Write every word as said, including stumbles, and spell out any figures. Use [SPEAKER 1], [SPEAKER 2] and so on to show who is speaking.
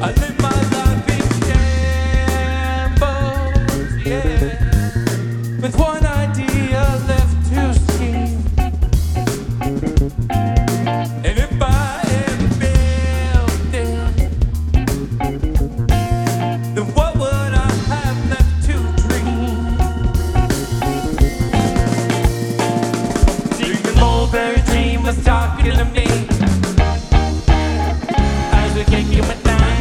[SPEAKER 1] I live my life in shambles, yeah, with one idea left to see. And if I am building, then what would I have left to dream? See, the mulberry dream was talking to me.